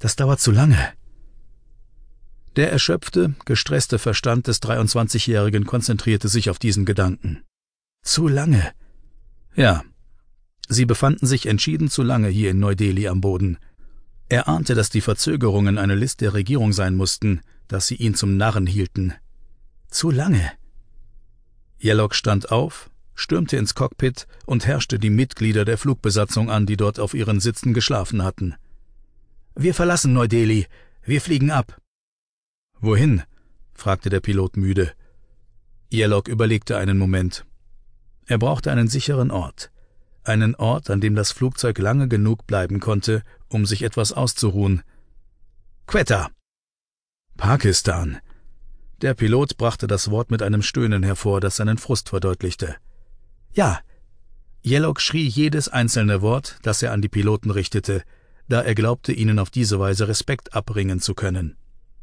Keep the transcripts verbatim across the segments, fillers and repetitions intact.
Das dauert zu lange. Der erschöpfte, gestresste Verstand des dreiundzwanzigjährigen konzentrierte sich auf diesen Gedanken. Zu lange. Ja, sie befanden sich entschieden zu lange hier in Neu-Delhi am Boden. Er ahnte, dass die Verzögerungen eine List der Regierung sein mussten, dass sie ihn zum Narren hielten. Zu lange. Yellowk stand auf, stürmte ins Cockpit und herrschte die Mitglieder der Flugbesatzung an, die dort auf ihren Sitzen geschlafen hatten. »Wir verlassen Neu-Delhi. Wir fliegen ab.« »Wohin?« fragte der Pilot müde. Yellowk überlegte einen Moment. Er brauchte einen sicheren Ort. Einen Ort, an dem das Flugzeug lange genug bleiben konnte, um sich etwas auszuruhen. »Quetta!« »Pakistan!« Der Pilot brachte das Wort mit einem Stöhnen hervor, das seinen Frust verdeutlichte. »Ja!« Yellowk schrie jedes einzelne Wort, das er an die Piloten richtete, da er glaubte, ihnen auf diese Weise Respekt abbringen zu können.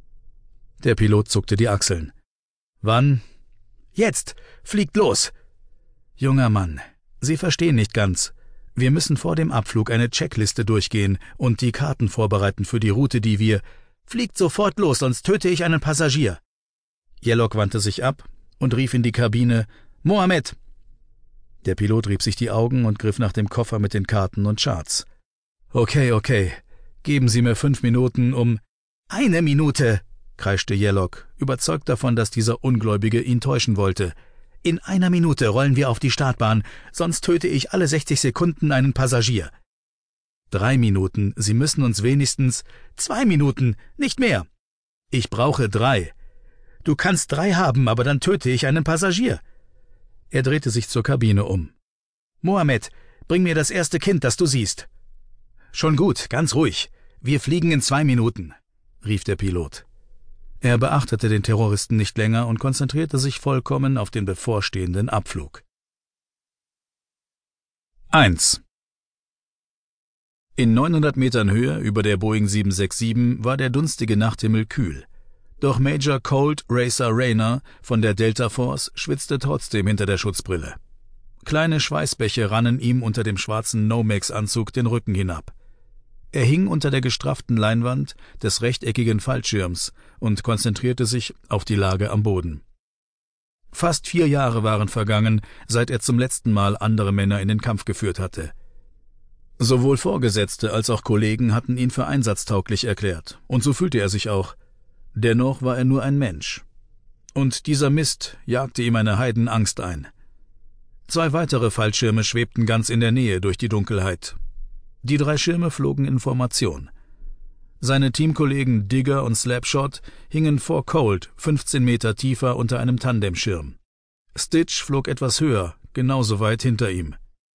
Der Pilot zuckte die Achseln. »Wann?« »Jetzt! Fliegt los!« »Junger Mann, Sie verstehen nicht ganz. Wir müssen vor dem Abflug eine Checkliste durchgehen und die Karten vorbereiten für die Route, die wir... Fliegt sofort los, sonst töte ich einen Passagier!« Yellowk wandte sich ab und rief in die Kabine, »Mohammed!« Der Pilot rieb sich die Augen und griff nach dem Koffer mit den Karten und Charts. »Okay, okay. Geben Sie mir fünf Minuten, um...« »Eine Minute!« kreischte Yellowk, überzeugt davon, dass dieser Ungläubige ihn täuschen wollte. »In einer Minute rollen wir auf die Startbahn, sonst töte ich alle sechzig Sekunden einen Passagier.« »Drei Minuten. Sie müssen uns wenigstens...« »Zwei Minuten, nicht mehr.« »Ich brauche drei.« »Du kannst drei haben, aber dann töte ich einen Passagier.« Er drehte sich zur Kabine um. »Mohammed, bring mir das erste Kind, das du siehst.« »Schon gut, ganz ruhig. Wir fliegen in zwei Minuten«, rief der Pilot. Er beachtete den Terroristen nicht länger und konzentrierte sich vollkommen auf den bevorstehenden Abflug. eins. In neunhundert Metern Höhe über der Boeing sieben sechs sieben war der dunstige Nachthimmel kühl. Doch Major Colt Racer Rayner von der Delta Force schwitzte trotzdem hinter der Schutzbrille. Kleine Schweißbäche rannen ihm unter dem schwarzen Nomex-Anzug den Rücken hinab. Er hing unter der gestrafften Leinwand des rechteckigen Fallschirms und konzentrierte sich auf die Lage am Boden. Fast vier Jahre waren vergangen, seit er zum letzten Mal andere Männer in den Kampf geführt hatte. Sowohl Vorgesetzte als auch Kollegen hatten ihn für einsatztauglich erklärt, und so fühlte er sich auch. Dennoch war er nur ein Mensch. Und dieser Mist jagte ihm eine Heidenangst ein. Zwei weitere Fallschirme schwebten ganz in der Nähe durch die Dunkelheit. Die drei Schirme flogen in Formation. Seine Teamkollegen Digger und Slapshot hingen vor Colt fünfzehn Meter tiefer unter einem Tandemschirm. Stitch flog etwas höher, genauso weit hinter ihm.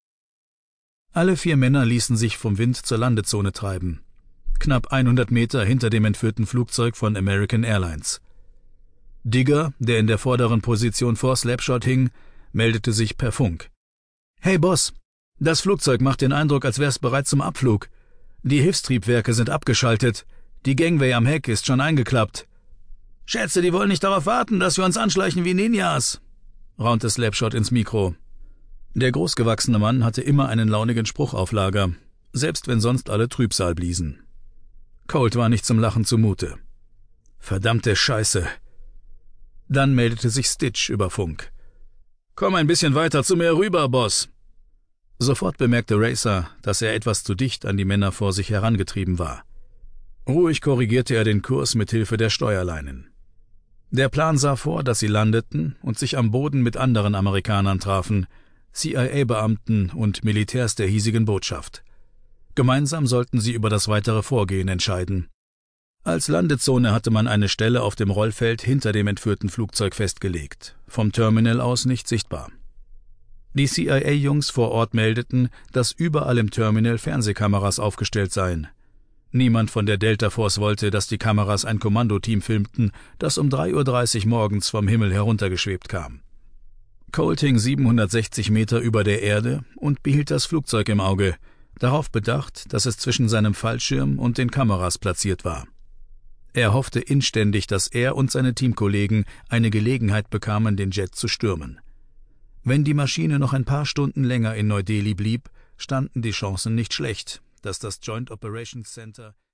Alle vier Männer ließen sich vom Wind zur Landezone treiben. Knapp hundert Meter hinter dem entführten Flugzeug von American Airlines. Digger, der in der vorderen Position vor Slapshot hing, meldete sich per Funk. »Hey Boss, das Flugzeug macht den Eindruck, als wär's bereit zum Abflug. Die Hilfstriebwerke sind abgeschaltet. Die Gangway am Heck ist schon eingeklappt.« »Schätze, die wollen nicht darauf warten, dass wir uns anschleichen wie Ninjas«, raunte Slapshot ins Mikro. Der großgewachsene Mann hatte immer einen launigen Spruch auf Lager, selbst wenn sonst alle Trübsal bliesen. Colt war nicht zum Lachen zumute. »Verdammte Scheiße!« Dann meldete sich Stitch über Funk. »Komm ein bisschen weiter zu mir rüber, Boss!« Sofort bemerkte Racer, dass er etwas zu dicht an die Männer vor sich herangetrieben war. Ruhig korrigierte er den Kurs mit Hilfe der Steuerleinen. Der Plan sah vor, dass sie landeten und sich am Boden mit anderen Amerikanern trafen, C I A-Beamten und Militärs der hiesigen Botschaft. Gemeinsam sollten sie über das weitere Vorgehen entscheiden. Als Landezone hatte man eine Stelle auf dem Rollfeld hinter dem entführten Flugzeug festgelegt, vom Terminal aus nicht sichtbar. Die C I A-Jungs vor Ort meldeten, dass überall im Terminal Fernsehkameras aufgestellt seien. Niemand von der Delta Force wollte, dass die Kameras ein Kommandoteam filmten, das um drei Uhr dreißig morgens vom Himmel heruntergeschwebt kam. Colt hing siebenhundertsechzig Meter über der Erde und behielt das Flugzeug im Auge, darauf bedacht, dass es zwischen seinem Fallschirm und den Kameras platziert war. Er hoffte inständig, dass er und seine Teamkollegen eine Gelegenheit bekamen, den Jet zu stürmen. Wenn die Maschine noch ein paar Stunden länger in Neu-Delhi blieb, standen die Chancen nicht schlecht, dass das Joint Operations Center